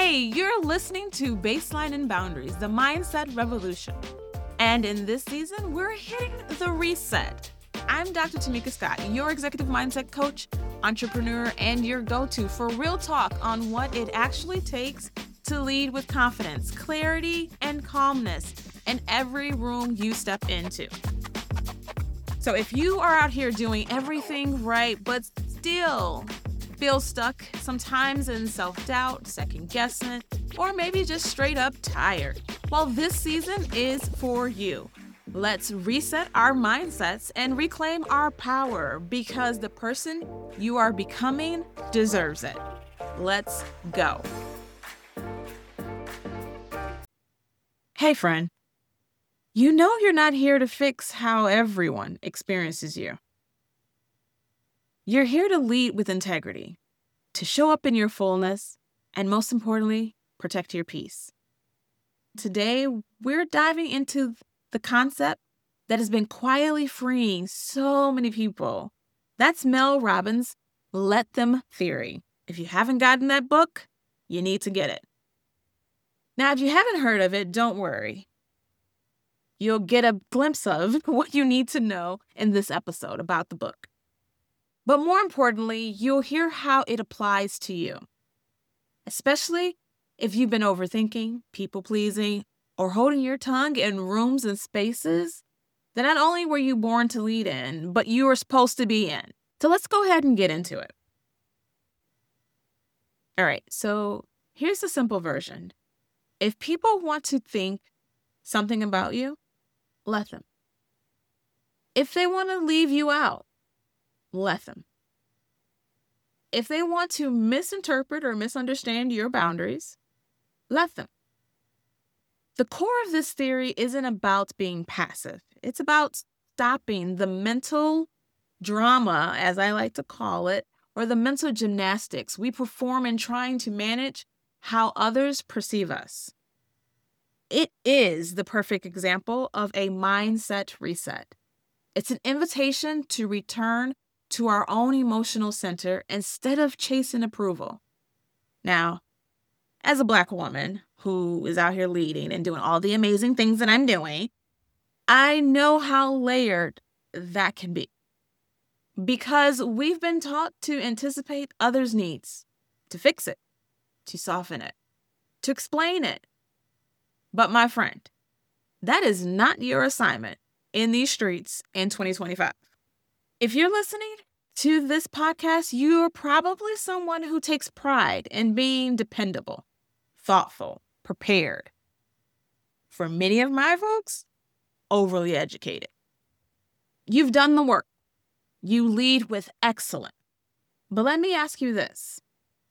Hey, you're listening to Baseline and Boundaries, the Mindset Revolution. And in this season, we're hitting the reset. I'm Dr. Tamika Scott, your executive mindset coach, entrepreneur, and your go-to for real talk on what it actually takes to lead with confidence, clarity, and calmness in every room you step into. So if you are out here doing everything right, but still feel stuck, sometimes in self-doubt, second-guessing, or maybe just straight up tired, well, this season is for you. Let's reset our mindsets and reclaim our power because the person you are becoming deserves it. Let's go. Hey, friend. You know you're not here to fix how everyone experiences you. You're here to lead with integrity, to show up in your fullness, and most importantly, protect your peace. Today, we're diving into the concept that has been quietly freeing so many people. That's Mel Robbins' Let Them theory. If you haven't gotten that book, you need to get it. Now, if you haven't heard of it, don't worry. You'll get a glimpse of what you need to know in this episode about the book. But more importantly, you'll hear how it applies to you, especially if you've been overthinking, people-pleasing, or holding your tongue in rooms and spaces that not only were you born to lead in, but you were supposed to be in. So let's go ahead and get into it. All right, so here's the simple version. If people want to think something about you, let them. If they want to leave you out, let them. If they want to misinterpret or misunderstand your boundaries, let them. The core of this theory isn't about being passive. It's about stopping the mental drama, as I like to call it, or the mental gymnastics we perform in trying to manage how others perceive us. It is the perfect example of a mindset reset. It's an invitation to return to our own emotional center instead of chasing approval. Now, as a Black woman who is out here leading and doing all the amazing things that I'm doing, I know how layered that can be. Because we've been taught to anticipate others' needs, to fix it, to soften it, to explain it. But my friend, that is not your assignment in these streets in 2025. If you're listening to this podcast, you are probably someone who takes pride in being dependable, thoughtful, prepared. For many of my folks, overly educated. You've done the work. You lead with excellence. But let me ask you this.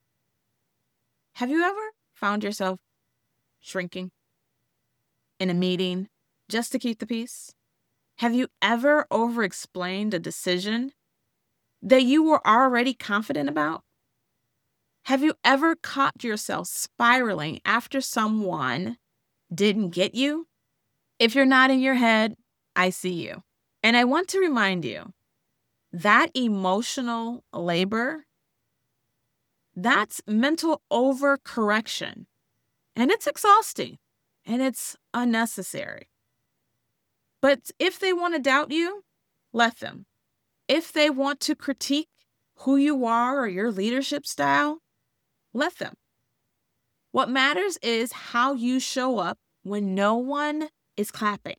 Have you ever found yourself shrinking in a meeting just to keep the peace? Have you ever over-explained a decision that you were already confident about? Have you ever caught yourself spiraling after someone didn't get you? If you're nodding your head, I see you. And I want to remind you that emotional labor, that's mental overcorrection. And it's exhausting and it's unnecessary. But if they want to doubt you, let them. If they want to critique who you are or your leadership style, let them. What matters is how you show up when no one is clapping.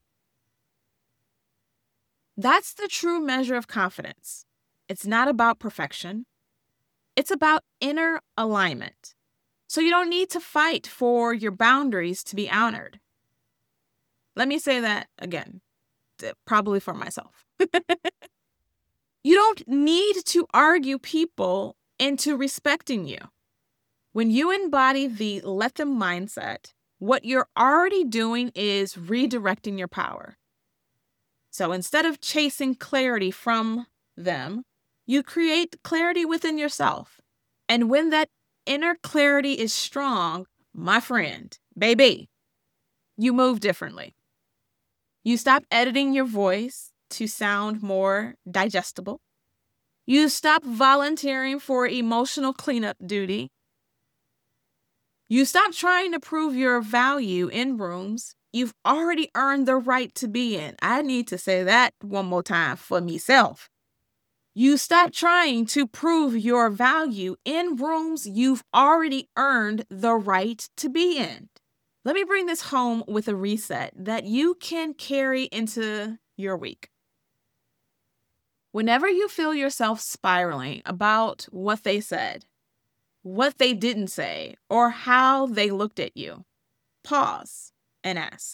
That's the true measure of confidence. It's not about perfection. It's about inner alignment. So you don't need to fight for your boundaries to be honored. Let me say that again, probably for myself. You don't need to argue people into respecting you. When you embody the let them mindset, what you're already doing is redirecting your power. So instead of chasing clarity from them, you create clarity within yourself. And when that inner clarity is strong, my friend, baby, you move differently. You stop editing your voice to sound more digestible. You stop volunteering for emotional cleanup duty. You stop trying to prove your value in rooms you've already earned the right to be in. I need to say that one more time for myself. You stop trying to prove your value in rooms you've already earned the right to be in. Let me bring this home with a reset that you can carry into your week. Whenever you feel yourself spiraling about what they said, what they didn't say, or how they looked at you, pause and ask,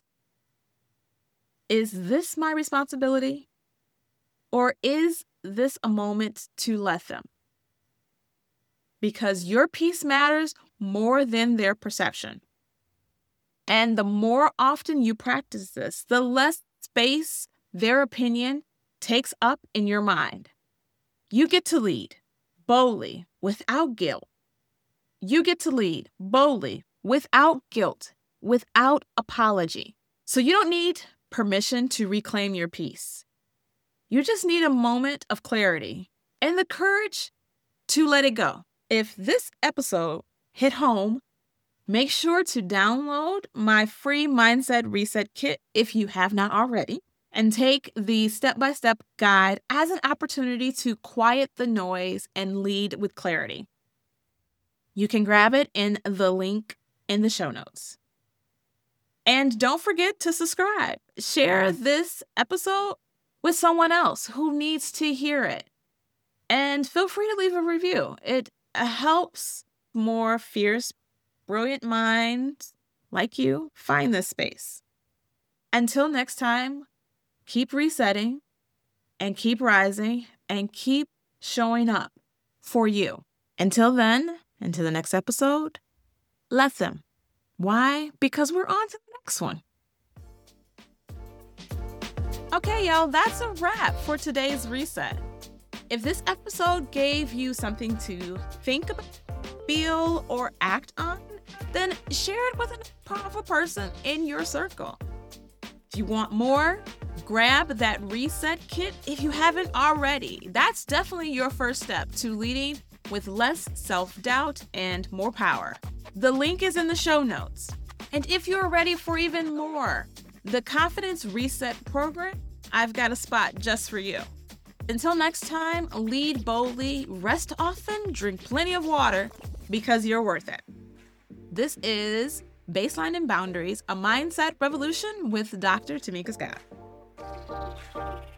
is this my responsibility? Or is this a moment to let them? Because your peace matters more than their perception. And the more often you practice this, the less space their opinion takes up in your mind. You get to lead boldly without guilt. You get to lead boldly without guilt, without apology. So you don't need permission to reclaim your peace. You just need a moment of clarity and the courage to let it go. If this episode hit home, make sure to download my free Mindset Reset Kit if you have not already, and take the step-by-step guide as an opportunity to quiet the noise and lead with clarity. You can grab it in the link in the show notes. And don't forget to subscribe. Share this episode with someone else who needs to hear it. And feel free to leave a review. It helps more fierce, brilliant minds like you find this space. Until next time, keep resetting and keep rising and keep showing up for you. Until then, until the next episode, let them. Why? Because we're on to the next one. Okay, y'all, that's a wrap for today's reset. If this episode gave you something to think about, feel, or act on, then share it with a powerful person in your circle. If you want more, grab that reset kit if you haven't already. That's definitely your first step to leading with less self-doubt and more power. The link is in the show notes. And if you're ready for even more, the Confidence Reset program, I've got a spot just for you. Until next time, lead boldly, rest often, drink plenty of water, because you're worth it. This is Baseline and Boundaries, a Mindset Revolution with Dr. Tamika Scott.